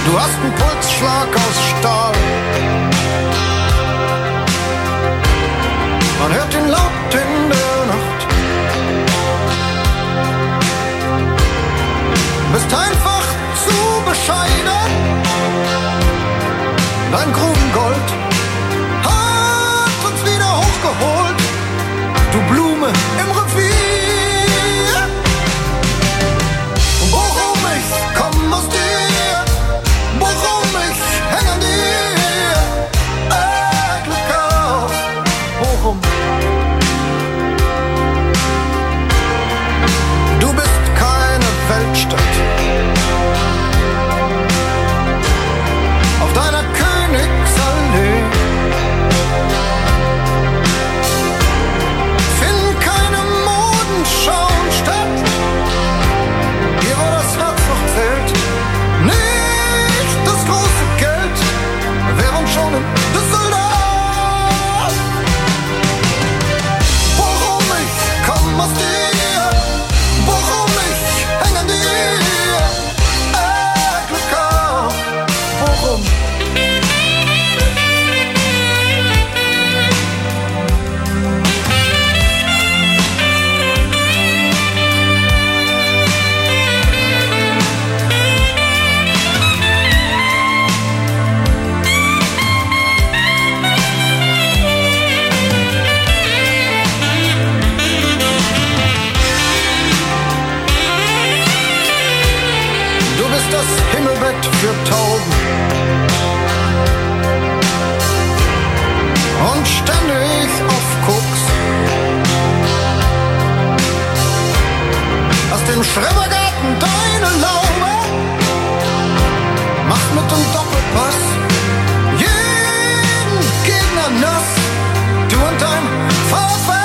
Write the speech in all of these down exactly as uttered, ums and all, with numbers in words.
Du hast einen Pulsschlag aus Stahl. Man hört ihn laut in der Nacht. Bist einfach zu bescheiden. Dein Grubengold hat uns wieder hochgeholt. Du Blume im Revier. Worum ich komm aus dir, worum ich häng an dir. Äh, Glück auf, worum? Du bist keine Weltstadt. Auf deiner Königsallee finden keine Modenschauen statt. Hier, wo das Herz noch zählt, nicht das große Geld. Während schon in Düsseldorf. Worum ich komm aus dir, worum ich häng an dir. Äh, Glück auf, worum? Du bist das Himmelbett für Tauben und ständig auf Koks. Aus dem Schrebergarten deine Laube, machst mit dem Doppelpass jeden Gegner nass. Du und dein VfL.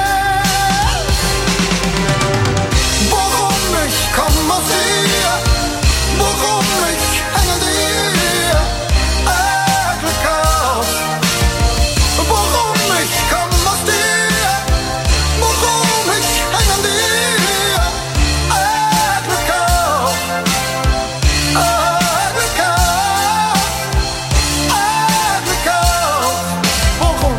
Worum ich komm aus dir, worum ich häng an dir. Äh, Glück auf. Worum ich komm aus dir, worum ich häng an dir. Äh, Glück auf. Äh, Glück auf. Äh, Glück auf. Worum?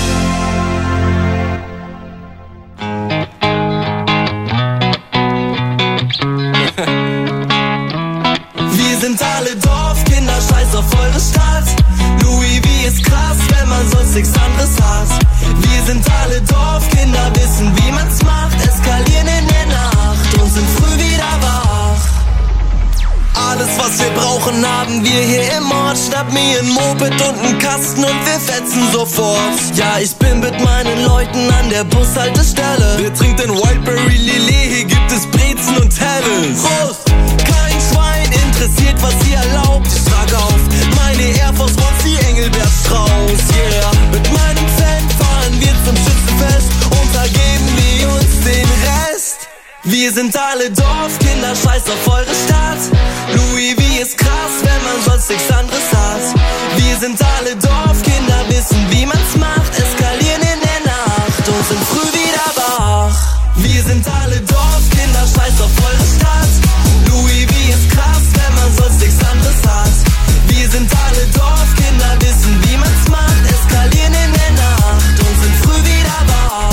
Wir sind alle Dorfkinder, scheiß auf eure Stadt. Louis V ist krass, wenn man sonst nichts anderes hat. Wir sind alle Dorfkinder, wissen wie man's macht. Eskalieren in der Nacht und sind früh wieder wach. Alles was wir brauchen haben wir hier im Ort. Schnapp mir ein Moped und einen Kasten und wir fetzen sofort. Ja, ich bin mit meinen Leuten an der Bushaltestelle. Wer trinkt den Wildberry Lillet? Hier gibt es Brezen und Helles. Prost! Kein Schwein interessiert, was ihr erlaubt. Ich trage auf meine Air Force Ones, die Engelbert Strauß. Yeah, mit meinem Fan fahren wir zum Schützenfest und da geben wir uns den Rest. Wir sind alle Dorfkinder, scheiß auf eure Stadt. Louis V ist krass, wenn man sonst nichts anderes hat. Wir sind alle Dorfkinder, wissen wie man's macht. Eskalieren in der Nacht und sind früh wieder wach. Wir sind alle Dorfkinder, scheiß auf eure Stadt. Louis V ist krass, wenn man sonst nichts anderes hat. Wir sind alle Dorfkinder, wissen wie man's macht. Eskalieren in der Nacht und sind früh wieder wach.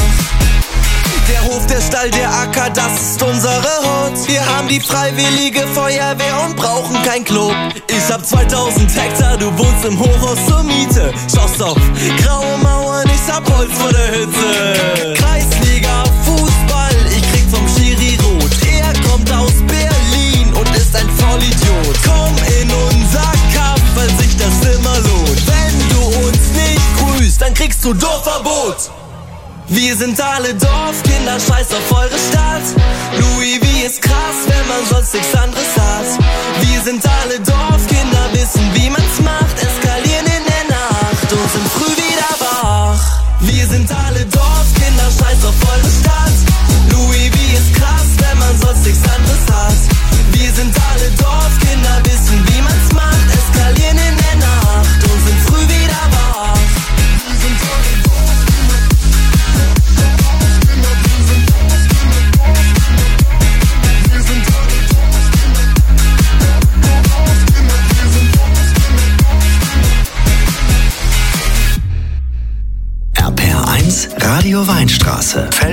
Der Hof, der Stall, der Acker, das ist unsere Hut. Wir haben die freiwillige Feuerwehr und brauchen kein Club. Ich hab zweitausend Hektar, du wohnst im Hochhaus zur Miete. Schaust auf graue Mauern, ich hab Holz vor der Hütte. Kreisliga, Fußball, ich krieg vom Schiri rot. Er kommt aus Berlin und ist ein Vollidiot. Komm in unser Kampf, weil sich das immer lohnt. Wenn du uns nicht grüßt, dann kriegst du Dorfverbot. Wir sind alle Dorfkinder, scheiß auf eure Stadt. Louis V ist krass, wenn man sonst nichts anderes hat. Wir sind alle Dorfkinder, wissen wie man's macht. Eskalieren in der Nacht und sind früh wieder wach. Wir sind alle Dorfkinder, scheiß auf eure Stadt. Louis V ist krass, wenn man sonst nichts anderes hat. Wir sind alle Dorfkinder, wissen wie man's macht. Eskalieren in der Nacht und sind früh wieder wach. Wir sind alle Dorfkinder.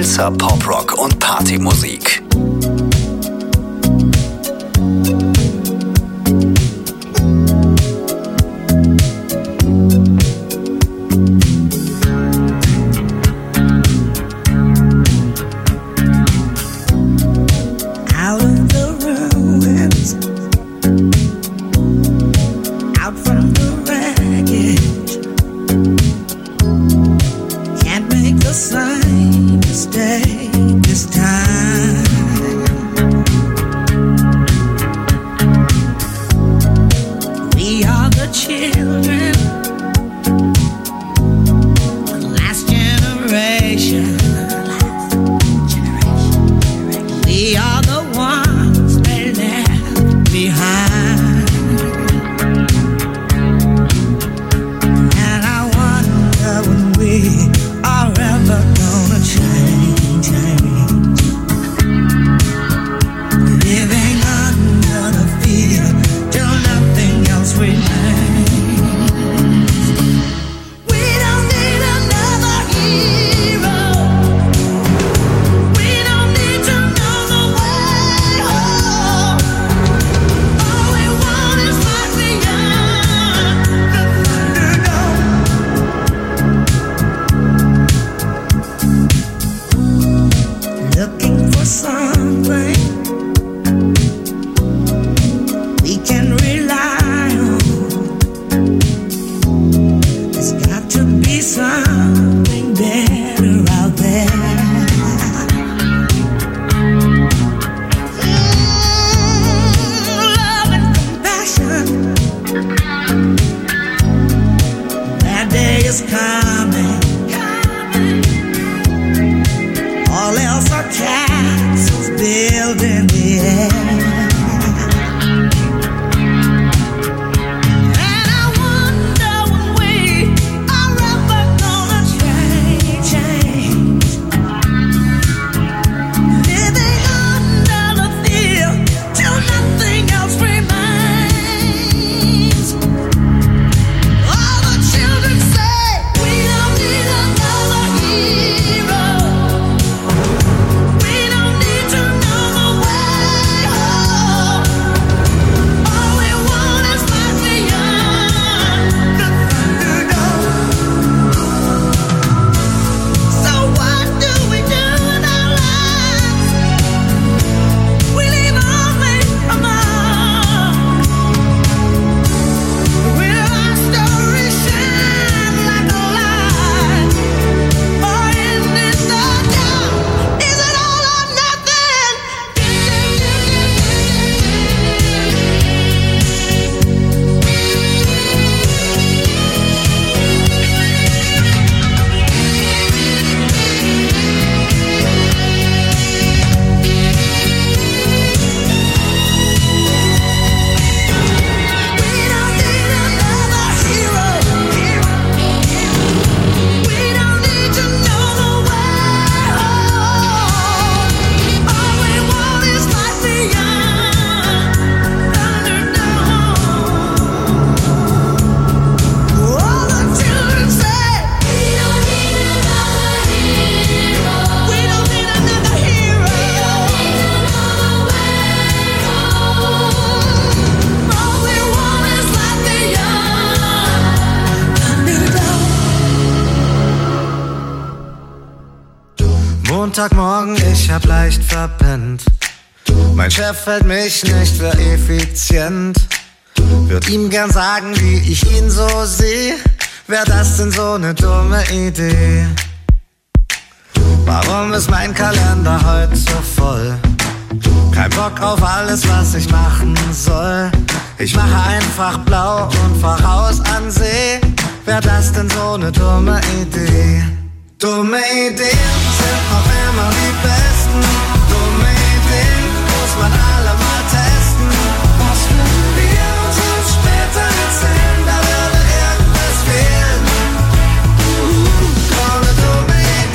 Pfälzer Poprock und Partymusik. Montagmorgen, ich hab leicht verpennt. Mein Chef hält mich nicht für effizient. Würd ihm gern sagen, wie ich ihn so seh. Wär das denn so ne dumme Idee? Warum ist mein Kalender heute so voll? Kein Bock auf alles, was ich machen soll. Ich mache einfach blau und fahr raus an See. Wär das denn so ne dumme Idee? Dumme Ideen sind noch immer die besten. Dumme Ideen muss man alle mal testen. Was würden wir uns uns später erzählen? Da würde irgendwas fehlen. Uh,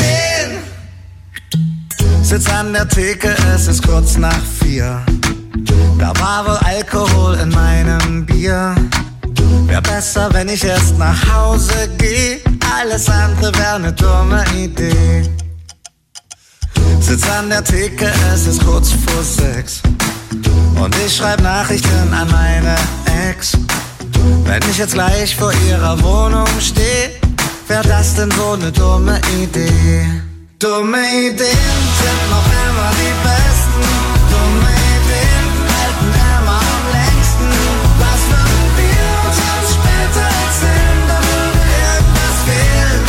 dumme Ideen. Sitz an der Theke, es ist kurz nach vier. Da war wohl Alkohol in meinem Bier. Wär besser, wenn ich erst nach Hause geh. Alles andere wär ne dumme Idee. Sitz an der Theke, es ist kurz vor sechs. Und ich schreib Nachrichten an meine Ex. Wenn ich jetzt gleich vor ihrer Wohnung steh, wär das denn so ne dumme Idee? Dumme Ideen sind noch immer die besten. Dumme Ideen halten immer am längsten. Was würden wir uns uns später erzählen? Da würde irgendwas fehlen.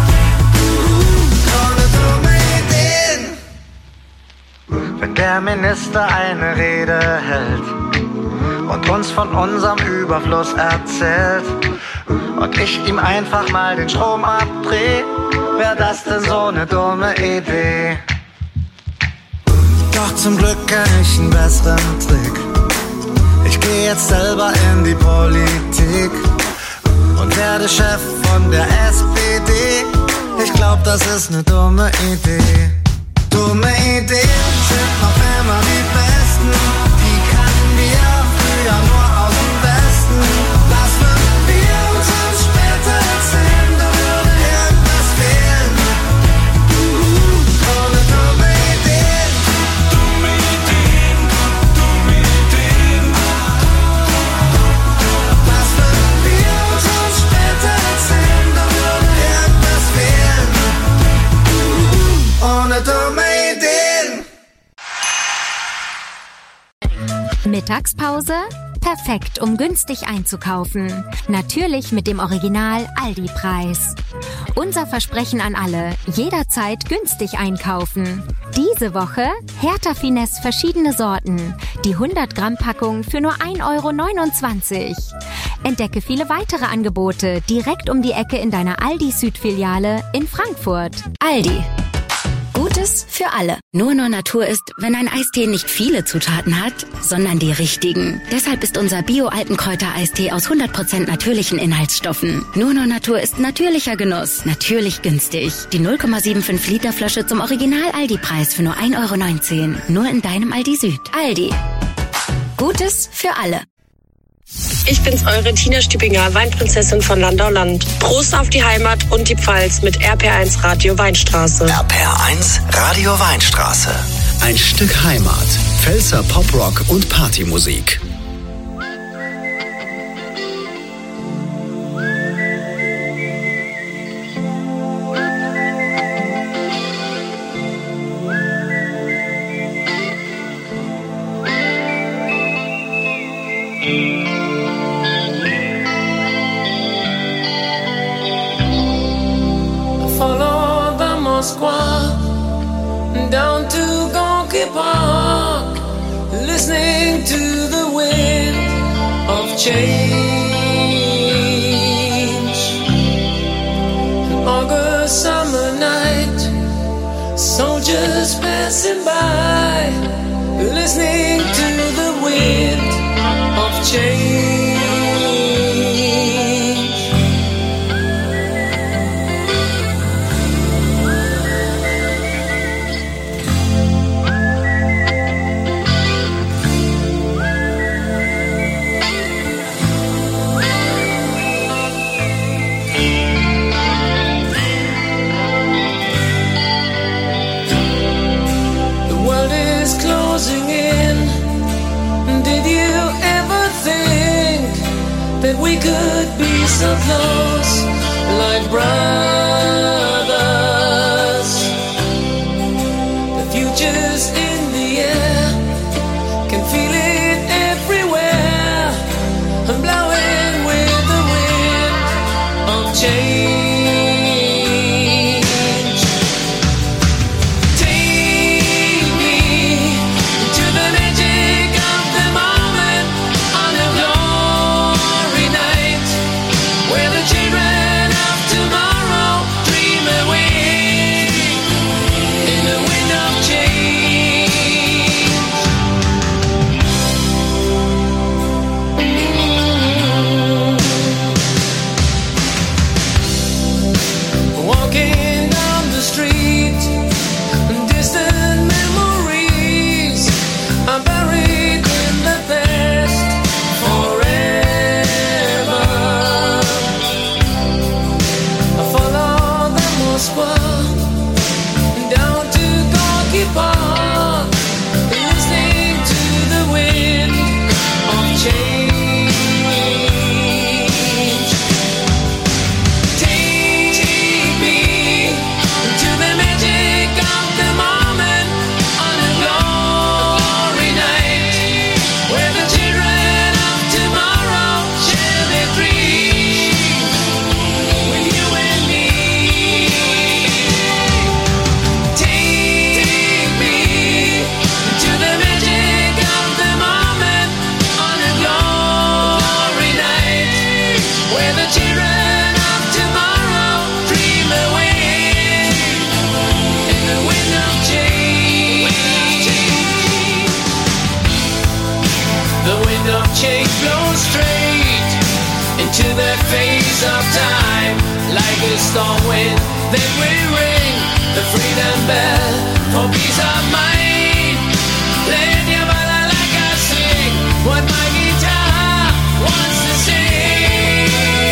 Ohne dumme Ideen. Wenn der Minister eine Rede hält und uns von unserem Überfluss erzählt und ich ihm einfach mal den Strom abdreh, wär das denn so ne dumme Idee? Doch zum Glück kenn ich einen besseren Trick. Ich geh jetzt selber in die Politik und werde Chef von der S P D. Ich glaub, das ist ne dumme Idee. Dumme Ideen sind noch immer die besten. Die kannten wir früher nur aus dem Westen. Was würden wir uns uns später erzählen? Da würde irgendwas fehlen. Ohne dumme Ideen. Dumme Ideen, dumme Ideen. Was würden wir uns uns später erzählen? Da würde irgendwas fehlen. Ohne dumme Ideen. Mittagspause? Perfekt, um günstig einzukaufen. Natürlich mit dem Original Aldi-Preis. Unser Versprechen an alle, jederzeit günstig einkaufen. Diese Woche Hertha Finesse verschiedene Sorten. Die hundert Gramm Packung für nur ein Euro neunundzwanzig. Entdecke viele weitere Angebote direkt um die Ecke in deiner Aldi Südfiliale in Frankfurt. Aldi. Gutes für alle. Nur nur Natur ist, wenn ein Eistee nicht viele Zutaten hat, sondern die richtigen. Deshalb ist unser Bio-Altenkräuter-Eistee aus hundert Prozent natürlichen Inhaltsstoffen. Nur nur Natur ist natürlicher Genuss, natürlich günstig. Die null Komma fünfundsiebzig Liter Flasche zum Original-Aldi-Preis für nur ein Euro neunzehn. Nur in deinem Aldi Süd. Aldi. Gutes für alle. Ich bin's, eure Tina Stübinger, Weinprinzessin von Landau Land. Prost auf die Heimat und die Pfalz mit R P R eins Radio Weinstraße. R P R eins Radio Weinstraße. Ein Stück Heimat. Pfälzer Poprock und Partymusik. Down to Gonky Park, listening to the wind of change. An August summer night, soldiers passing by, listening to the wind of change. We could be so close, like brothers. The future's in the air, can feel it everywhere. I'm blowing with the wind of change. Take me to the magic of the moment on a glory night, where the children of tomorrow dream change blows straight into the face of time. Like a storm wind, then we ring the freedom bell for peace of mind. Playing your mother like I sing what my guitar wants to sing.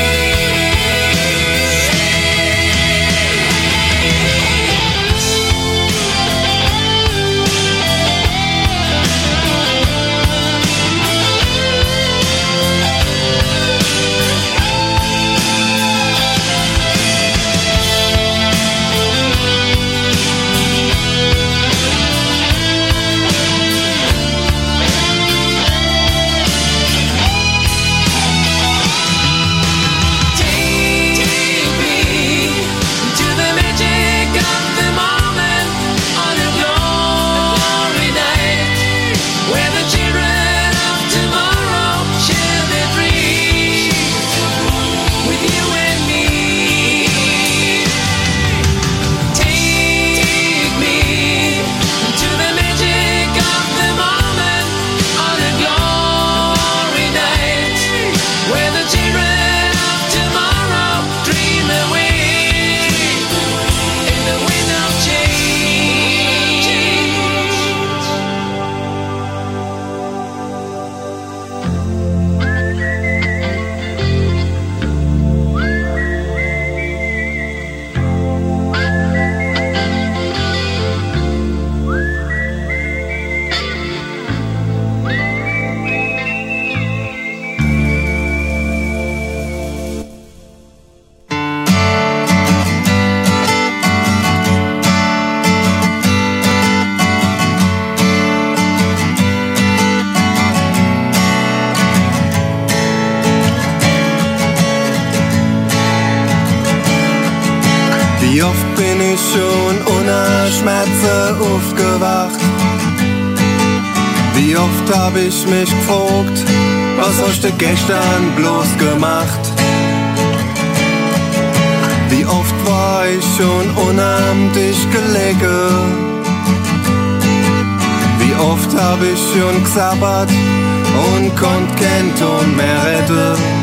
Wie oft bin ich schon ohne Schmerzen aufgewacht? Wie oft hab ich mich gefragt, was hast du gestern bloß gemacht? Wie oft war ich schon unam dich gelegen? Wie oft hab ich schon gesabbert und konnt kein Ton mehr retten?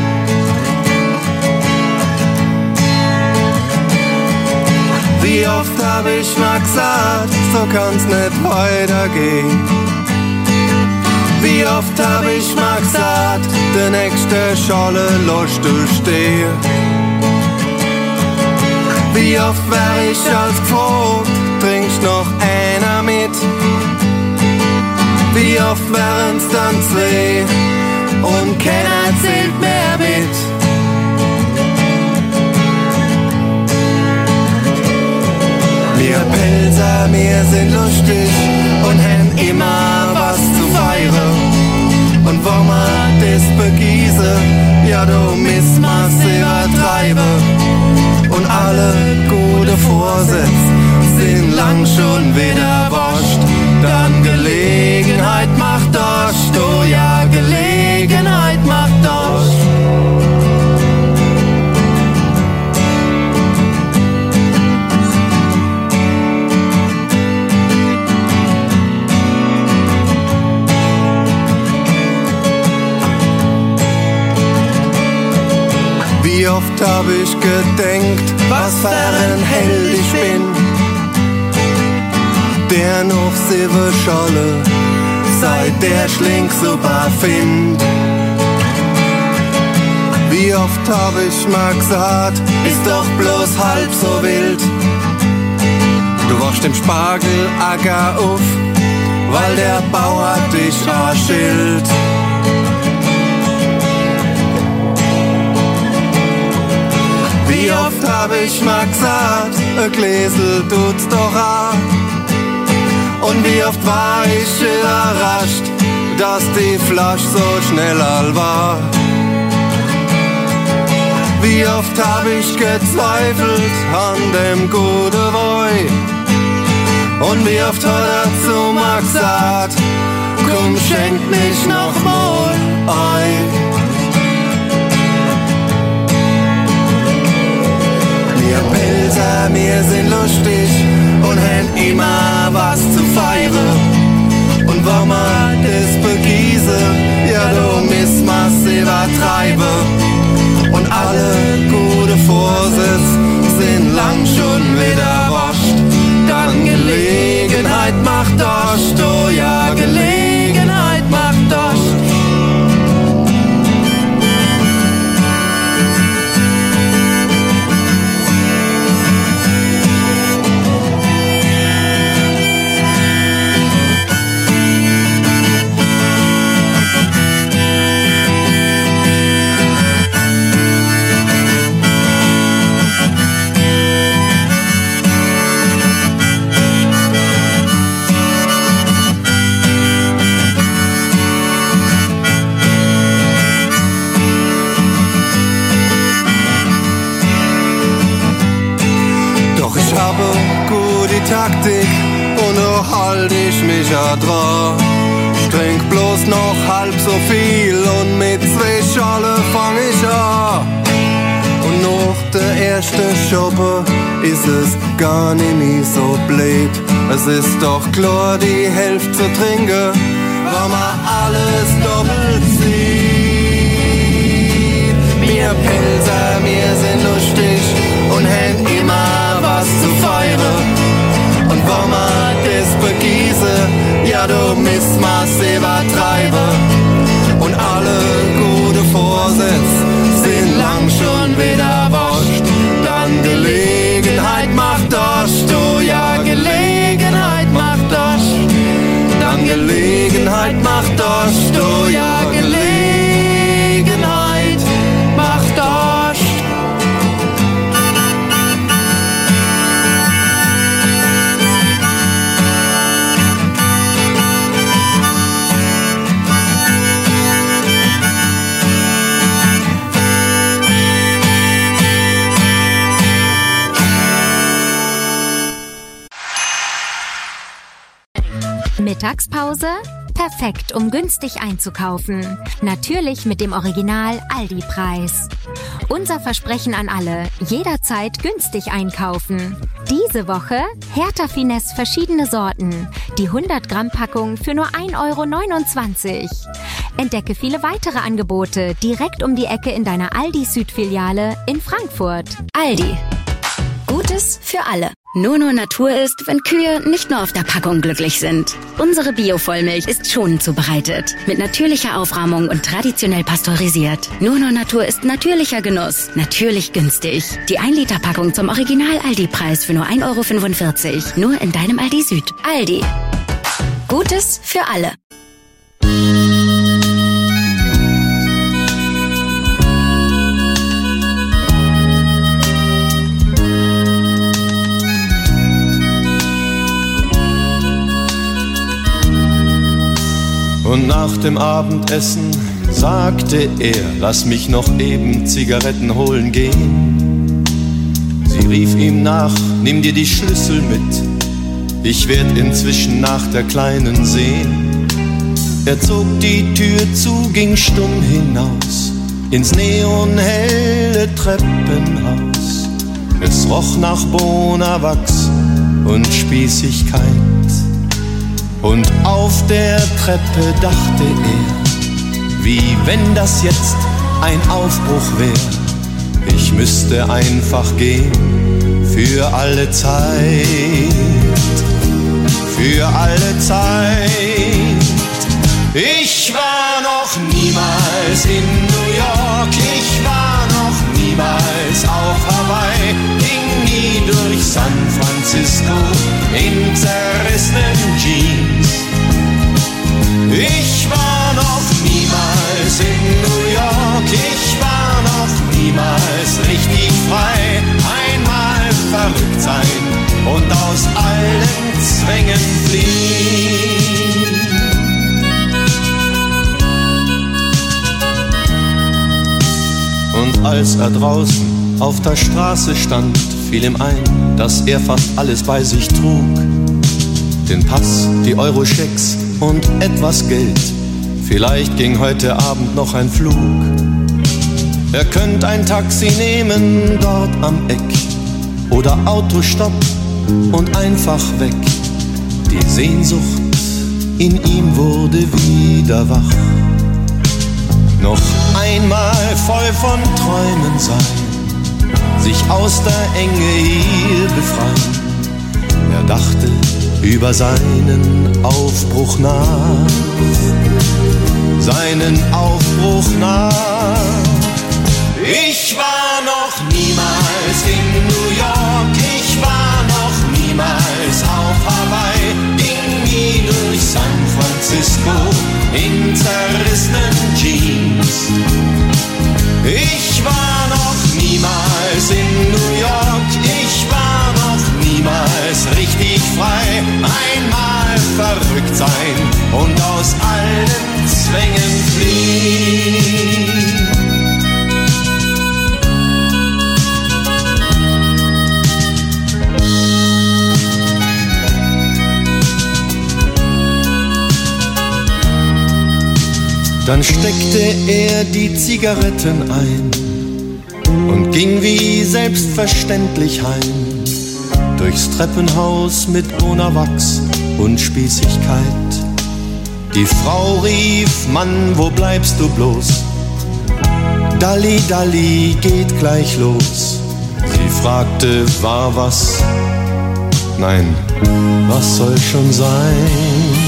Wie oft hab ich mal gesagt, so kann's nicht weitergehen. Wie oft hab ich mal gesagt, der nächste Scholle lässt du stehen. Wie oft wär ich als gefragt, trinkst noch einer mit? Wie oft wären's dann zwei und keiner zählt mehr mit? Wir Pelzer, wir sind lustig und haben immer was zu feiern. Und wo man das begießen, ja du müssen wir's übertreiben. Und alle gute Vorsätze sind lang schon wieder wascht. Dann Gelegenheit macht Dost, oh ja, Gelegenheit macht Dost. Wie oft hab ich gedenkt, was für ein Held ich bin, der noch sieben Scholle seit der Schlink super find. Wie oft hab ich mal gesagt, ist doch bloß halb so wild. Du wachst im Spargelacker auf, weil der Bauer dich anschilt. Wie oft hab ich mal gesagt, ein Gläsel tut's doch an. Und wie oft war ich überrascht, dass die Flasche so schnell all war. Wie oft hab ich gezweifelt an dem guten Boy. Und wie oft hat er zu mir gesagt, komm, schenk mich noch mal ein. Wir Pilzer, wir sind lustig und haben immer was zu feiern. Und wenn wir das begießen, ja, du müssen selber dran. Trink bloß noch halb so viel und mit zwei Schale fang ich an. Und nach der ersten Schoppe ist es gar nicht mehr so blöd. Es ist doch klar, die Hälfte zu trinken, weil man alles doppelt sieht. Wir Pilser, wir sind lustig und haben immer was zu feiern. Und wenn man das begieße, ja du müsst man's übertreiben. Und alle gute Vorsätze sind lang schon wieder wascht. Dann Gelegenheit macht das, du ja Gelegenheit macht das. Dann Gelegenheit macht das, du ja Gelegenheit macht das. Mittagspause? Perfekt, um günstig einzukaufen. Natürlich mit dem Original Aldi-Preis. Unser Versprechen an alle, jederzeit günstig einkaufen. Diese Woche Hertha Finesse verschiedene Sorten. Die hundert Gramm Packung für nur ein Euro neunundzwanzig. Entdecke viele weitere Angebote direkt um die Ecke in deiner Aldi Südfiliale in Frankfurt. Aldi. Gutes für alle. Nur nur Natur ist, wenn Kühe nicht nur auf der Packung glücklich sind. Unsere Bio-Vollmilch ist schonend zubereitet, mit natürlicher Aufrahmung und traditionell pasteurisiert. Nur nur Natur ist natürlicher Genuss, natürlich günstig. Die ein Liter Packung zum Original-Aldi-Preis für nur ein Euro fünfundvierzig. Nur in deinem Aldi Süd. Aldi. Gutes für alle. Und nach dem Abendessen sagte er, lass mich noch eben Zigaretten holen gehen. Sie rief ihm nach, nimm dir die Schlüssel mit, ich werd inzwischen nach der Kleinen sehen. Er zog die Tür zu, ging stumm hinaus, ins neonhelle Treppenhaus. Es roch nach Bonawachs und Spießigkeit. Und auf der Treppe dachte er, wie wenn das jetzt ein Aufbruch wär. Ich müsste einfach gehen, für alle Zeit, für alle Zeit. Ich war noch niemals in New York, ich war noch niemals auf Hawaii, ging nie durch San Francisco in zerrissenen Jeans. Ich war noch niemals in New York, ich war noch niemals richtig frei. Einmal verrückt sein und aus allen Zwängen fliehen. Und als er draußen auf der Straße stand, fiel ihm ein, dass er fast alles bei sich trug. Den Pass, die Euro-Schecks und etwas Geld. Vielleicht ging heute Abend noch ein Flug. Er könnte ein Taxi nehmen dort am Eck oder Autostopp und einfach weg. Die Sehnsucht in ihm wurde wieder wach. Noch einmal voll von Träumen sein, sich aus der Enge hier befreien. Er dachte über seinen Aufbruch nach, seinen Aufbruch nach. Ich war noch niemals in New York, ich war noch niemals auf Hawaii, ging nie durch San Francisco in zerrissenen Jeans. Ich war noch niemals in New York, ich war noch niemals richtig frei. Einmal verrückt sein und aus allen Zwängen fliehen. Dann steckte er die Zigaretten ein und ging wie selbstverständlich heim, durchs Treppenhaus mit Bonawachs und Spießigkeit. Die Frau rief, Mann, wo bleibst du bloß? Dalli, Dalli, geht gleich los. Sie fragte, war was? Nein, was soll schon sein?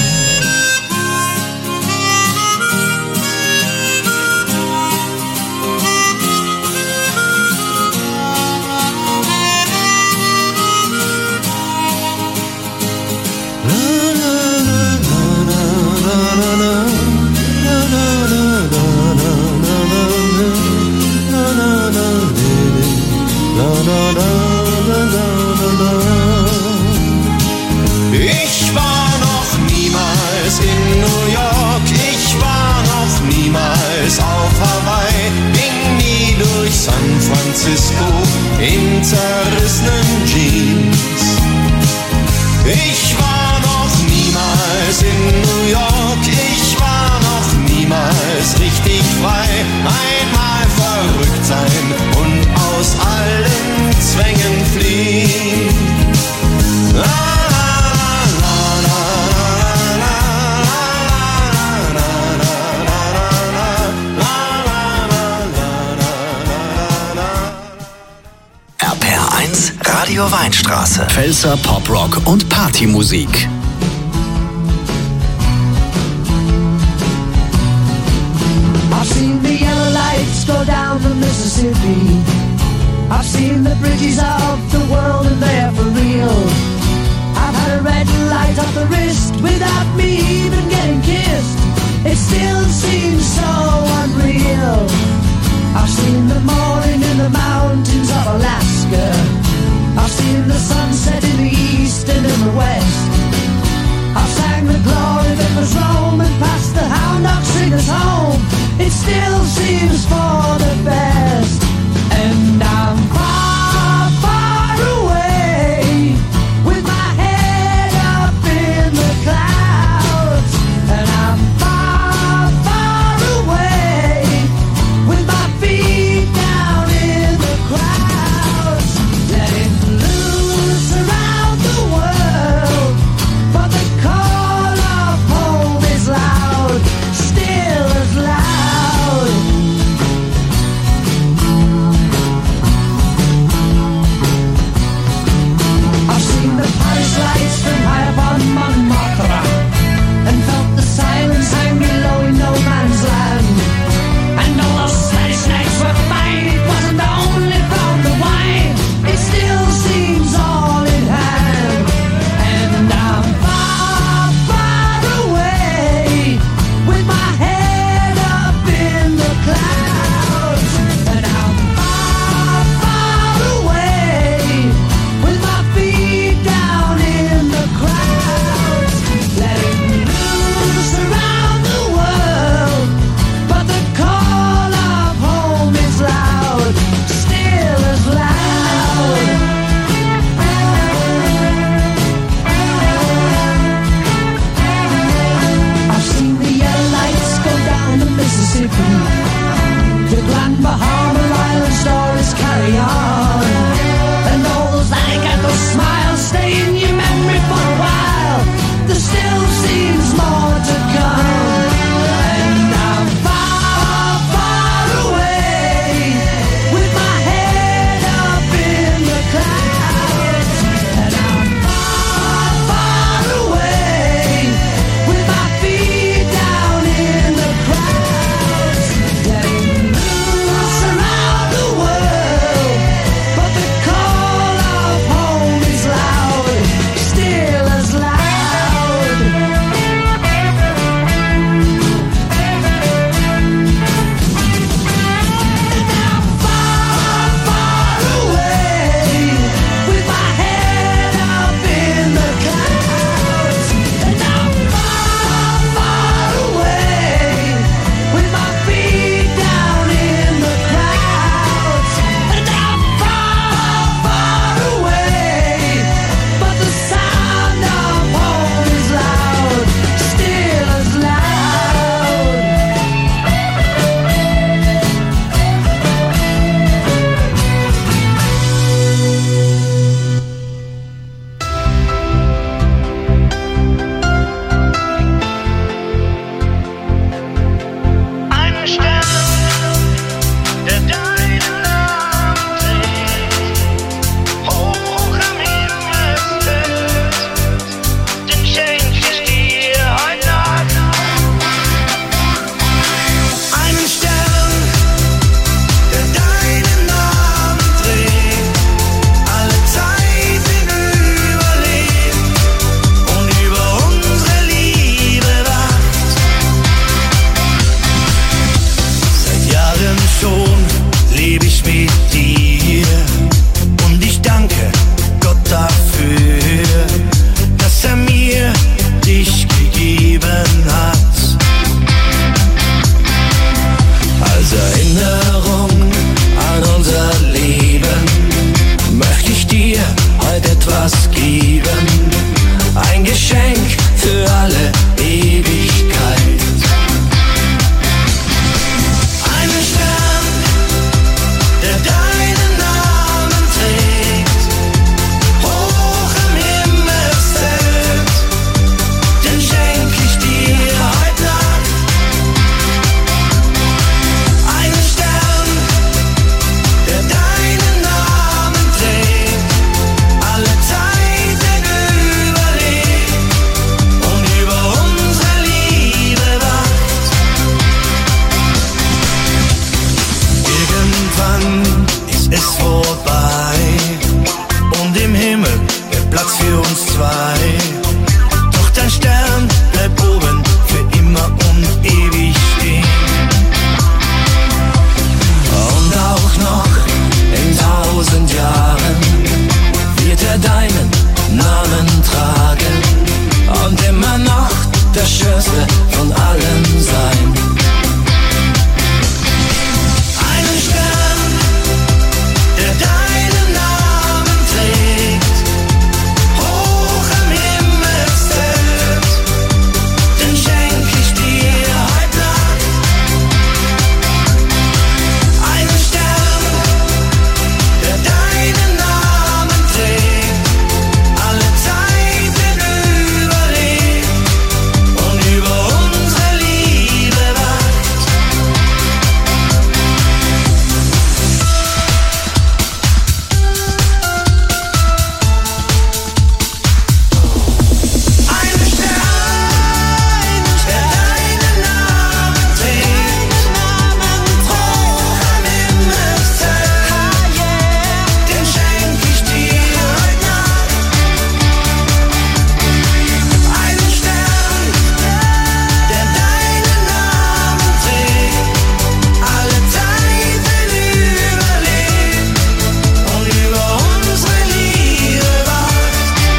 Ich war noch niemals in New York, ich war noch niemals auf Hawaii, ging nie durch San Francisco in zerrissenen Jeans. Ich war noch niemals in New York, ich war noch niemals richtig frei. Einmal verrückt sein und aus allen Zwängen fliehen. La, R P R eins Radio Weinstraße. Pfälzer Poprock und Partymusik. I've seen the yellow lights go down the Mississippi. I've seen the bridges of the world and they're for real. I've had a red light off the wrist without me even getting kissed. It still seems so unreal. I've seen the morning in the mountains of Alaska. I've seen the sunset in the east and in the west. I've sang the glory that was Rome and passed the hound dog singers home. It still seems for the best. And I'm far, far away with my head up in the clouds. And I'm far, far away with my feet down in the crowds. Letting loose around the world, but the call of home is loud, still as loud. Größe von allem sein. Einen Stern, der deinen Namen trägt, hoch am Himmelszelt, den schenk ich dir heute Nacht. Einen Stern, der deinen Namen trägt, alle Zeiten überlebt und über unsere Liebe wacht. Einen Stern, der deinen Namen trägt, hoch am Himmelszelt, den schenk ich dir heute Nacht. Einen Stern, der deinen Namen trägt, alle Zeiten überlebt und über unsere Liebe wacht.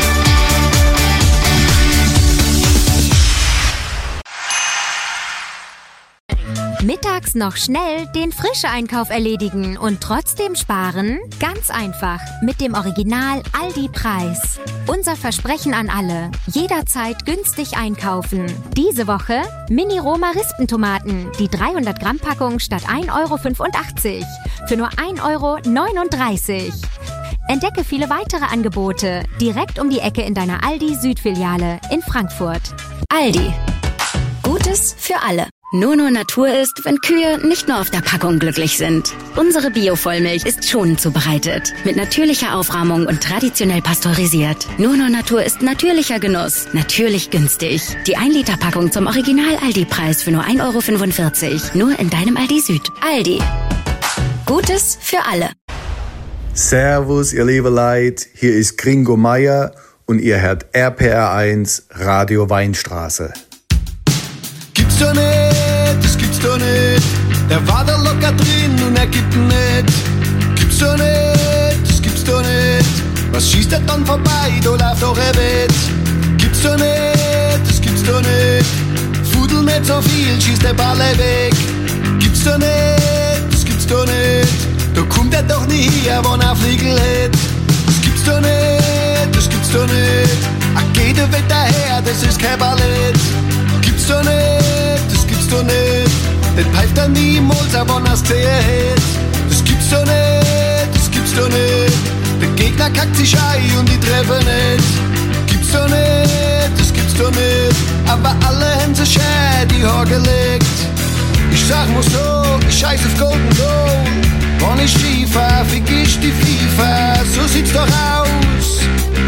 Mittags noch schnell den Frischeinkauf erledigen und trotzdem sparen? Ganz einfach mit dem Original Aldi-Preis. Unser Versprechen an alle: jederzeit günstig einkaufen. Diese Woche Mini-Roma-Rispentomaten, die dreihundert Gramm Packung statt ein Euro fünfundachtzig für nur ein Euro neununddreißig. Entdecke viele weitere Angebote direkt um die Ecke in deiner Aldi-Südfiliale in Frankfurt. Aldi. Gutes für alle. Nur nur Natur ist, wenn Kühe nicht nur auf der Packung glücklich sind. Unsere Bio-Vollmilch ist schonend zubereitet, mit natürlicher Aufrahmung und traditionell pasteurisiert. Nur nur Natur ist natürlicher Genuss, natürlich günstig. Die ein Liter Packung zum Original Aldi-Preis für nur ein Euro fünfundvierzig. Nur in deinem Aldi Süd. Aldi. Gutes für alle. Servus, ihr liebe Leute, hier ist Gringo Meier und ihr hört R P R eins Radio Weinstraße. Gibt's doch nicht, das gibt's doch nicht. Der war da locker drin und er gibt nicht. Gibt's doch nicht, das gibt's doch nicht. Was schießt er dann vorbei, da läuft doch ein Bett. Gibt's doch nicht, das gibt's doch nicht. Fudel nicht so viel, schießt der Ball weg. Gibt's doch nicht, das gibt's doch nicht. Da kommt er doch nie her, wenn er Fliegel hätt. Das gibt's doch nicht, das gibt's doch nicht. Ach, geht der Wetter her, das ist kein Ballett. Gibt's doch nicht, das gibt's doch nicht. Den pfeift er niemals, aber wenn er's gesehen hätt. Das gibt's doch nicht, das gibt's doch nicht. Der Gegner kackt sich ein und die treffen nicht. Gibt's doch nicht, das gibt's doch nicht. Aber alle haben sich schön die Haare gelegt. Ich sag mal so, ich scheiß auf Golden Goal. Wenn ich Skifahr, fick ich die FIFA. So sieht's doch aus.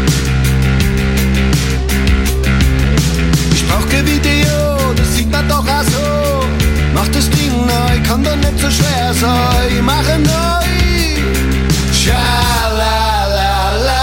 Ich brauch kein Video, das sieht man doch auch so. Mach das Ding neu, kann doch nicht so schwer sein. Mache neu. Schalalala.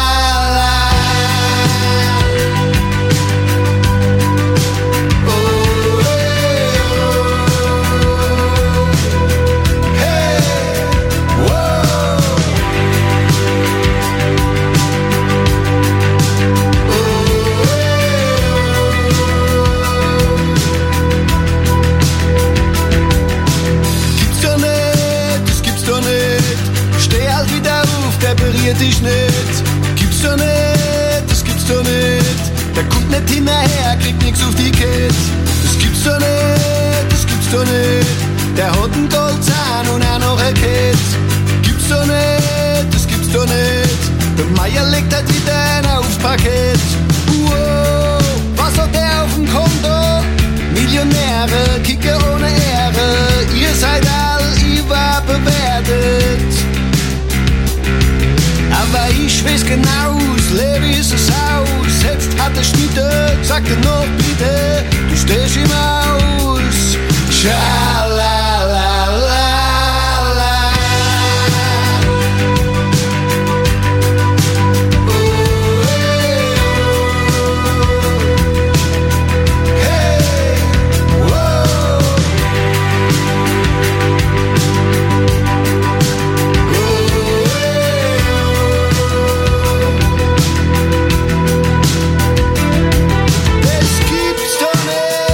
Repariert dich nicht, gibt's doch nicht, das gibt's doch nicht. Der guckt nicht hinterher, kriegt nix auf die Kette. Das gibt's doch nicht, das gibt's doch nicht. Der hat einen Goldzahn und auch noch ein Kett. Gibt's doch nicht, das gibt's doch nicht. Der Meier legt halt wieder einen aufs Parkett. Wow, was hat der auf dem Konto? Millionäre, Kicker ohne Ehre. Ihr seid all überbewertet. Aber ich weiß genau, das Leben ist es aus. Jetzt hat der Schnitte, sagt er noch bitte, du stehst im Haus. Schalalala. Das gibt's doch nicht.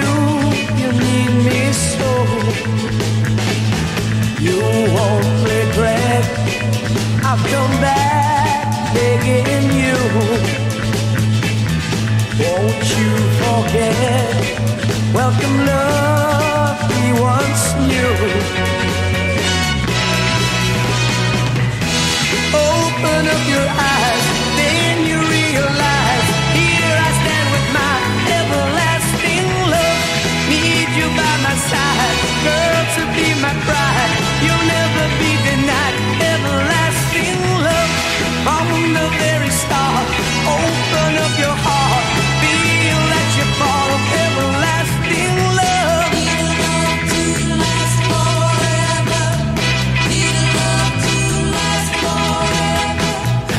you, you need me so. You won't regret, I've come back begging you. Won't you forget, welcome love we once knew. Open up your eyes, then you realize, here I stand with my everlasting love. Need you by my side, girl, to be my bride. You'll never be denied everlasting love. From the very start, open up your heart, feel that you fall of everlasting love. Need a love to last forever. Need a love to last forever.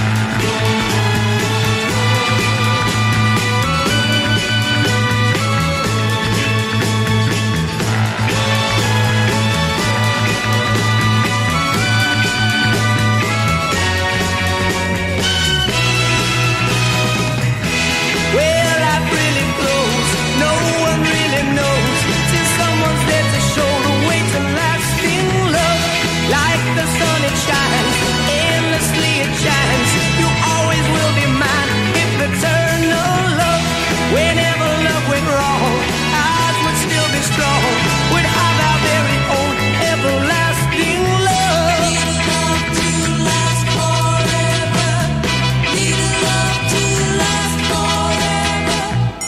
Well, life really flows, no one really knows, till someone's there to show the way to lasting love. Like the sun it shines, endlessly it shines. You always will be mine, if eternal love. Whenever love went wrong, ours would still be strong. Would have our very own everlasting love. Need a love to last forever. Need a love to last forever.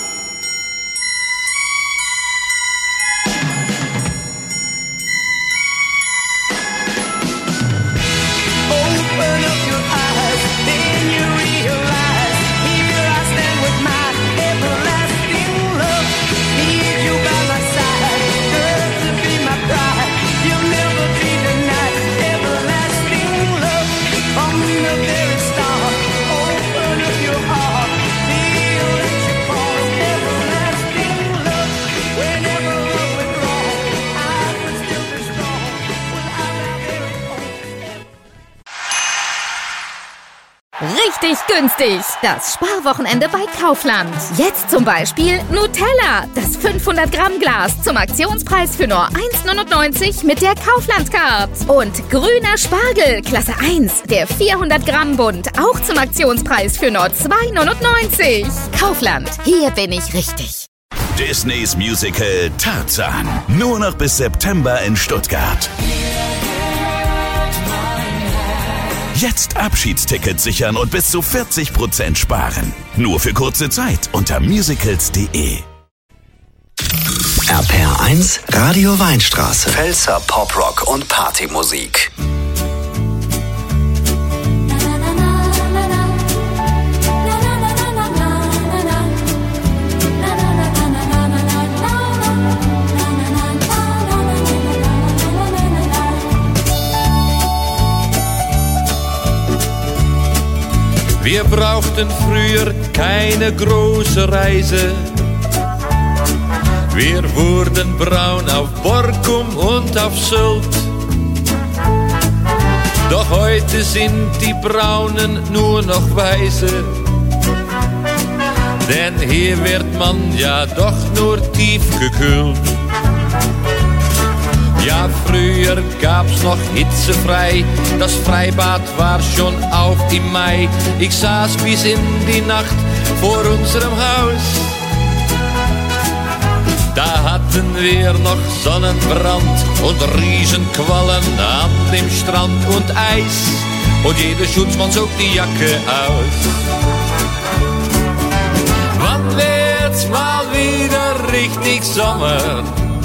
Open up your eyes, then you realize, here I stand with my everlasting love. Need you by my side, girl, to be my bride. You'll never be denied everlasting love. From the very start, open up your heart, feel that you fall everlasting love. Whenever love went wrong, I would still be strong. Would have our very own. Richtig günstig. Das Sparwochenende bei Kaufland. Jetzt zum Beispiel Nutella, das fünfhundert Gramm Glas zum Aktionspreis für nur eins neunundneunzig mit der Kaufland-Card. Und grüner Spargel, Klasse eins, der vierhundert Gramm Bund, auch zum Aktionspreis für nur zwei neunundneunzig. Kaufland, hier bin ich richtig. Disneys Musical Tarzan. Nur noch bis September in Stuttgart. Jetzt Abschiedstickets sichern und bis zu vierzig Prozent sparen. Nur für kurze Zeit unter musicals punkt de. R P R eins Radio Weinstraße. Pfälzer Poprock und Partymusik. Wir brauchten früher keine große Reise. Wir wurden braun auf Borkum und auf Sylt. Doch heute sind die Braunen nur noch weiße. Denn hier wird man ja doch nur tief gekühlt. Ja, früher gab's noch hitzefrei, das Freibad war schon auf im Mai. Ich saß bis in die Nacht vor unserem Haus. Da hatten wir noch Sonnenbrand und Riesenquallen an dem Strand und Eis. Und jeder Schutzmann zog die Jacke aus. Wann wird's mal wieder richtig Sommer?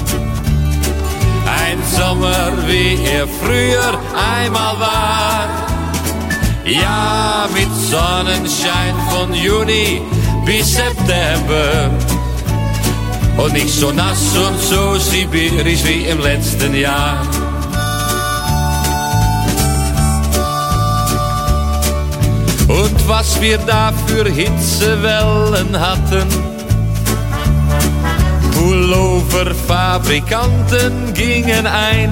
Ein Sommer, wie er früher einmal war. Ja, mit Sonnenschein von Juni bis September. Und nicht so nass und so sibirisch wie im letzten Jahr. Und was wir da für Hitzewellen hatten. Pulloverfabrikanten gingen ein.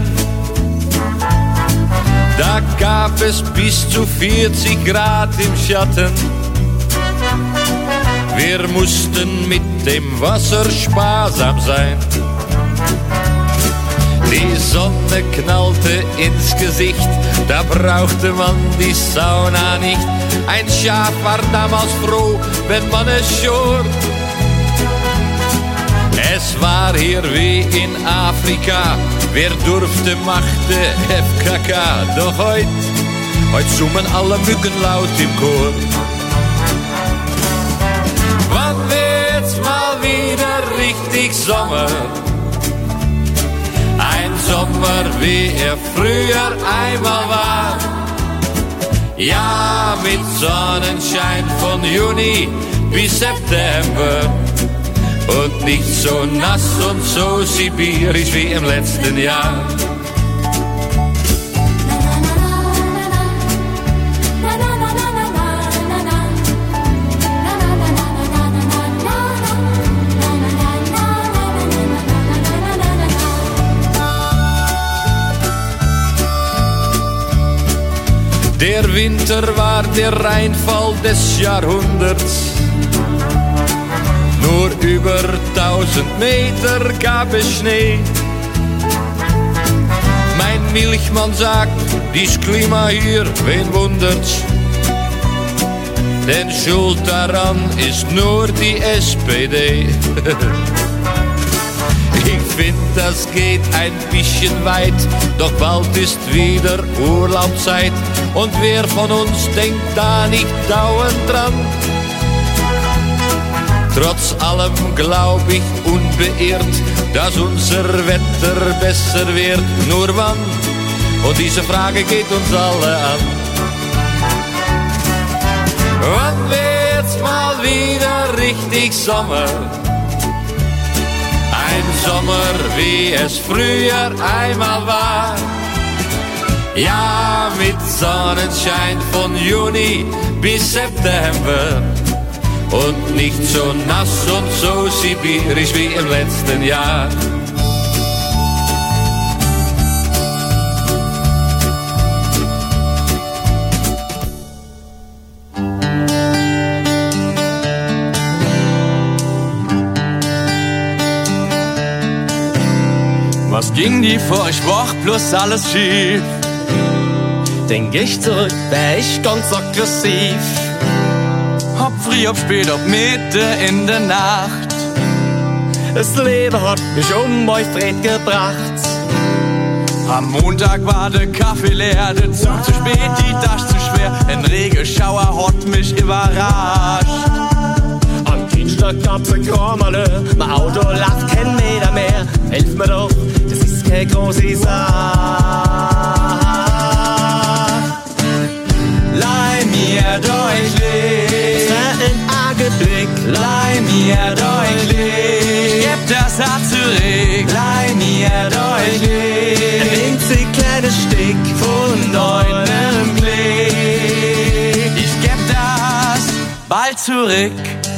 Da gab es bis zu vierzig Grad im Schatten. Wir mussten mit dem Wasser sparsam sein. Die Sonne knallte ins Gesicht, da brauchte man die Sauna nicht. Ein Schaf war damals froh, wenn man es schor. Es war hier wie in Afrika, wer durfte, machte F K K. Doch heut, heut summen alle Mücken laut im Chor. Wann wird's mal wieder richtig Sommer? Ein Sommer, wie er früher einmal war. Ja, mit Sonnenschein von Juni bis September. Und nicht so nass und so sibirisch wie im letzten Jahr. Der Winter war der Reinfall des Jahrhunderts. Nur über tausend Meter gab es Schnee. Mein Milchmann sagt, dies Klima hier, wen wundert's? Denn schuld daran ist nur die S P D. Ich find, das geht ein bisschen weit, doch bald ist wieder Urlaubszeit. Und wer von uns denkt da nicht dauernd dran? Trotz allem glaub ich unbeirrt, dass unser Wetter besser wird. Nur wann? Und diese Frage geht uns alle an. Wann wird's mal wieder richtig Sommer? Ein Sommer, wie es früher einmal war. Ja, mit Sonnenschein von Juni bis September. Und nicht so nass und so sibirisch wie im letzten Jahr. Was ging die vor ich Woche plus alles schief? Denk ich zurück, wär ich ganz aggressiv. Ob früh, ob spät, ob Mitte in der Nacht. Das Leben hat mich um euch dreht gebracht. Am Montag war der Kaffee leer, der Zug zu spät, die Tasche zu schwer. Ein Regenschauer hat mich überrascht. Am Dienstag gab's ein Kormale, mein Auto läuft kein Meter mehr. Helf mir doch, das ist keine große Sache. Leih mir deutlich, ein Augenblick. Leih mir deutlich, gib das Herz zurück. Leih mir deutlich, ein winzig kleines Stück von deinem Blick. Ich geb das bald zurück.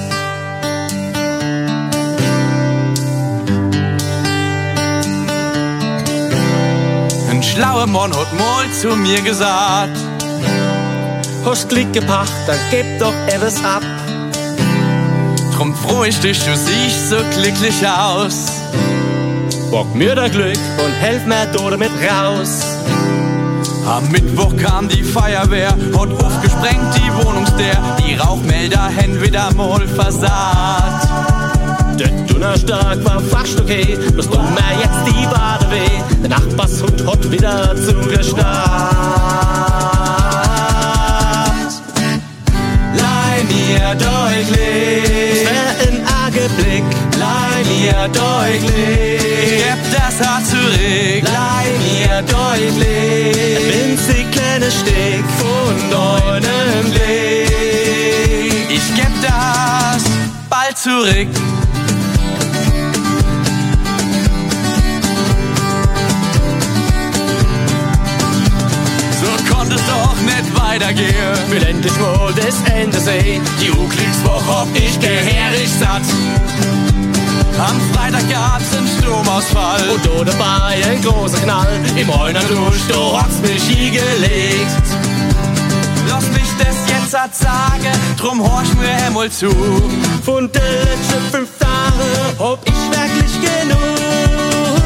Ein schlauer Mann hat mal zu mir gesagt: Hast Glück gebracht, dann gib doch alles ab. Drum freu ich dich, du siehst so glücklich aus. Bock mir da Glück und helf mir da damit raus. Am Mittwoch kam die Feuerwehr, hat aufgesprengt die Wohnungsdär. Die Rauchmelder haben wieder mal versagt. Der Donnerstag war fast okay, bloß tut mir jetzt die Bade weh. Der Nachbarshund hat wieder zugestarrt. Leih mir deutlich, ein Augenblick. Leih mir deutlich, gib das Herz zurück. Leih mir deutlich, ein winzig kleines Stück von deinem Blick. Ich geb das bald zurück. Es doch nicht weitergehen. Will endlich mal das Ende sehen. Die Unglückswoche hab ich gehörig satt. Am Freitag gab's einen Stromausfall und da dabei ein großer Knall. Im Heuner Dusch, du hast mich hingelegt. Lass mich das jetzt hat sagen, drum horch mir einmal zu. Von den letzten fünf Jahren hab ich wirklich genug.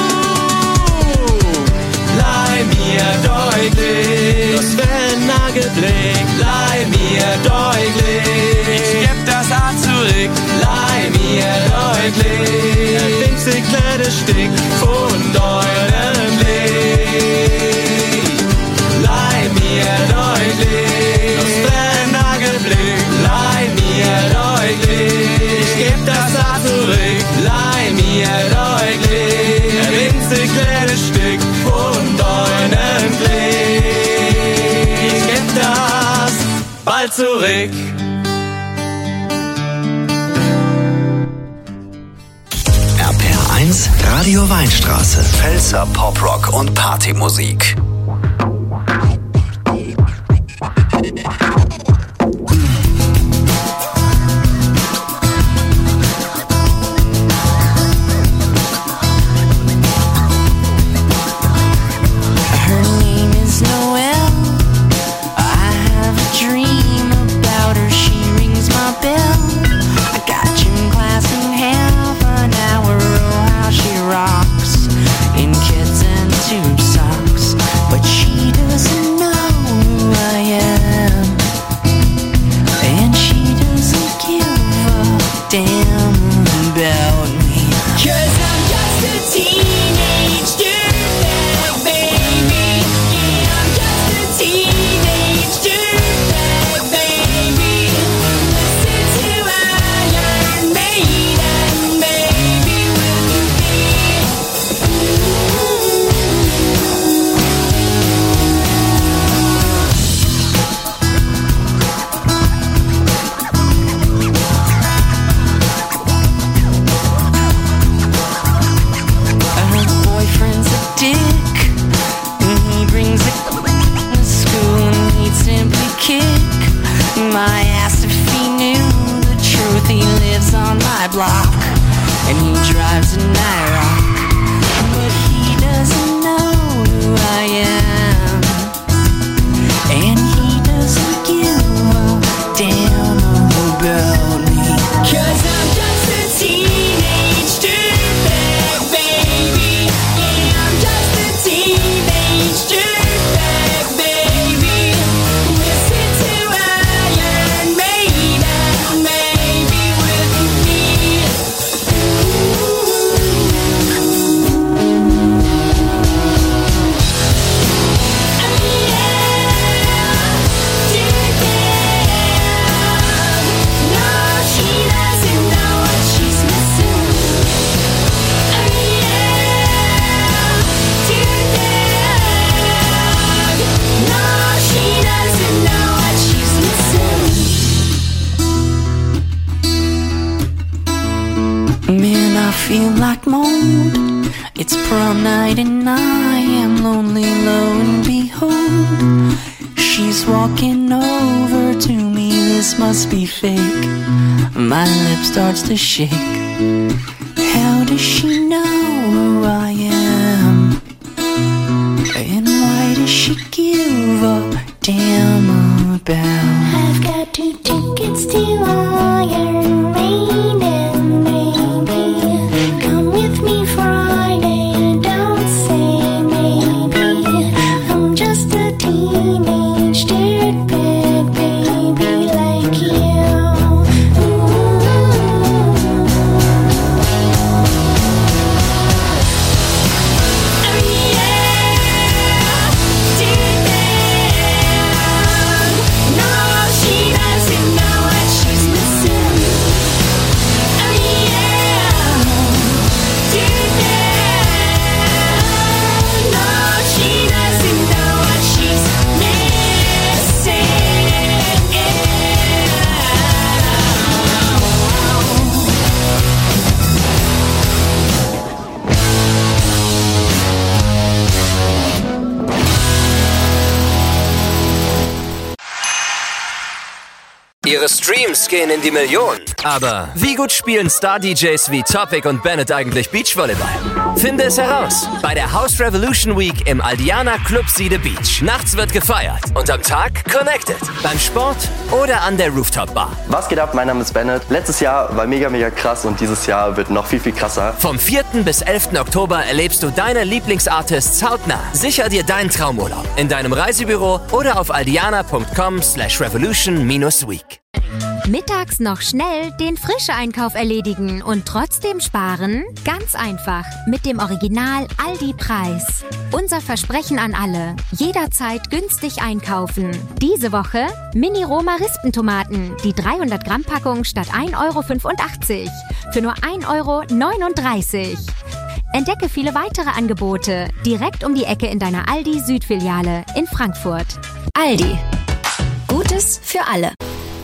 Leih mir deutlich, das wär ein Nagelblick. Leih mir deutlich, ich geb das auch zurück. Leih mir deutlich, ein winzig kleines Stück von deinem Blick. Leih mir deutlich, das wär ein Nagelblick. Leih mir deutlich, ich geb das auch zurück. Leih mir deutlich, ein winzig kleines Stück von deinem Blick. Ich geb das bald zurück. R P R eins Radio Weinstraße. Pfälzer Poprock und Partymusik. Starts to shake. How does she know who I am? And why does she give a damn about? I've got two tickets to Iron Maiden, baby. Come with me Friday, don't say maybe. I'm just a teenage dirtbag baby like you. Ihre Streams gehen in die Millionen. Aber wie gut spielen Star-D Js wie Topic und Bennett eigentlich Beachvolleyball? Finde es heraus bei der House Revolution Week im Aldiana Club Siede Beach. Nachts wird gefeiert und am Tag connected. Beim Sport oder an der Rooftop Bar. Was geht ab? Mein Name ist Bennett. Letztes Jahr war mega, mega krass und dieses Jahr wird noch viel, viel krasser. Vom vierten bis elften Oktober erlebst du deine Lieblingsartists hautnah. Sicher dir deinen Traumurlaub in deinem Reisebüro oder auf aldiana.com slash revolution minus week. Mittags noch schnell den Frischeinkauf erledigen und trotzdem sparen? Ganz einfach mit dem Original Aldi-Preis. Unser Versprechen an alle: jederzeit günstig einkaufen. Diese Woche Mini-Roma-Rispentomaten, die dreihundert Gramm Packung statt ein Euro fünfundachtzig für nur ein Euro neununddreißig. Entdecke viele weitere Angebote direkt um die Ecke in deiner Aldi-Südfiliale in Frankfurt. Aldi. Gutes für alle.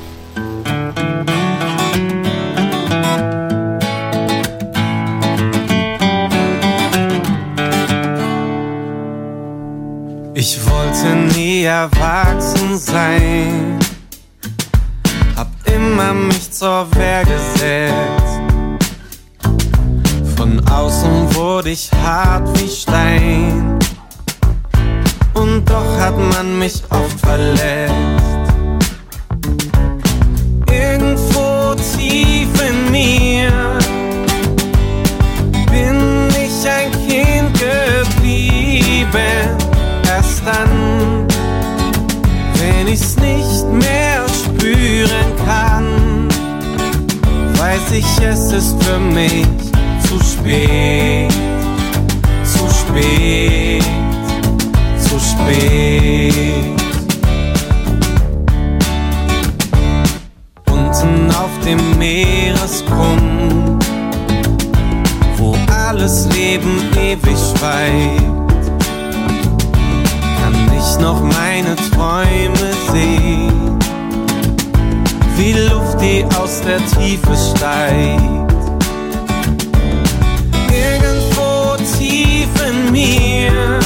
Ich wollte nie erwachsen sein, hab immer mich zur Wehr gesetzt. Von außen wurde ich hart wie Stein, und doch hat man mich oft verletzt. Irgendwo tief in mir bin ich ein Kind geblieben. Erst dann, wenn ich's nicht mehr spüren kann, weiß ich, es ist für mich zu spät, zu spät, zu spät. Unten auf dem Meeresgrund, wo alles Leben ewig schweigt, ich noch meine Träume sehen, wie Luft, die aus der Tiefe steigt. Irgendwo tief in mir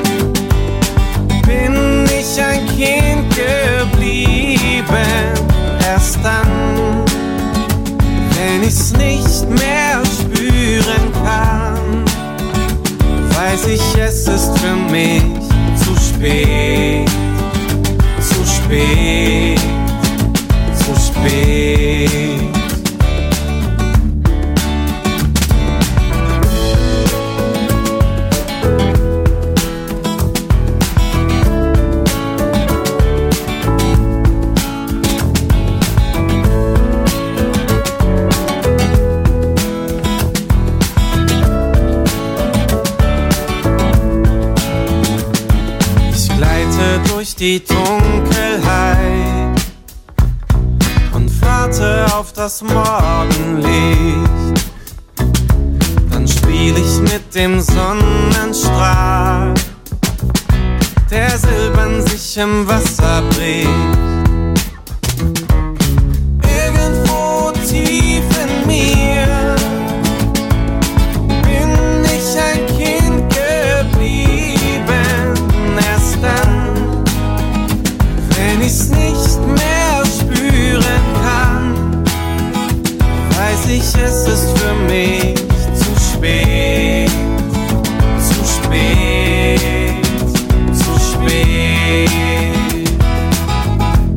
bin ich ein Kind geblieben. Erst dann, wenn ich's nicht mehr spüren kann, weiß ich, es ist für mich zu spät, zu spät, zu spät. Die Dunkelheit und warte auf das Morgenlicht. Dann spiel ich mit dem Sonnenstrahl, der silbern sich im Wasser bricht. Irgendwo tief in mir bin ich ein Kind geblieben. Erst dann, wenn ich's nicht mehr spüren kann, weiß ich, es ist für mich zu spät, zu spät, zu spät.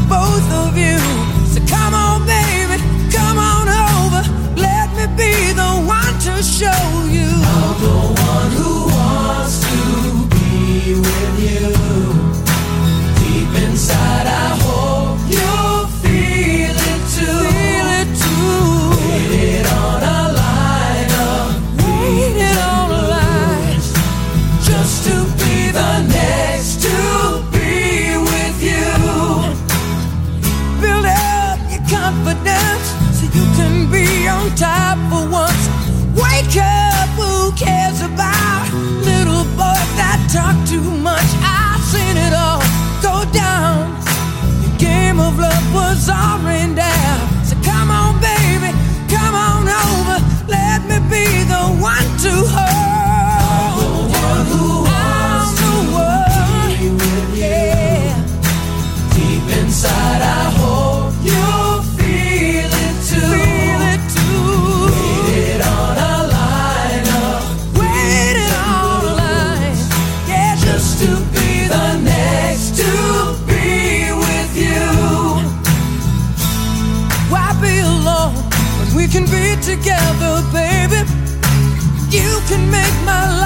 both of you. So come on, baby, come on over. Let me be the one to show you. I'm the one who wants to be with you. Deep inside, I hope you'll feel it too. Feel it too. Waited on a line up, waited on a line, just to be the next to be with you. Build up your confidence so you can be on top for once. Wake up, who cares about little boys that talk too much? I've seen it all go down. The game of love was all rained down. So come on, baby, come on over. Let me be the one to hold. I'm the one who wants to be with you. Yeah. Deep inside, I hope you'll feel it too. Feel it too. Waited on a line up, waited on a line, yeah, just to be the next to be with you. Why be alone when we can be together, baby? You can make my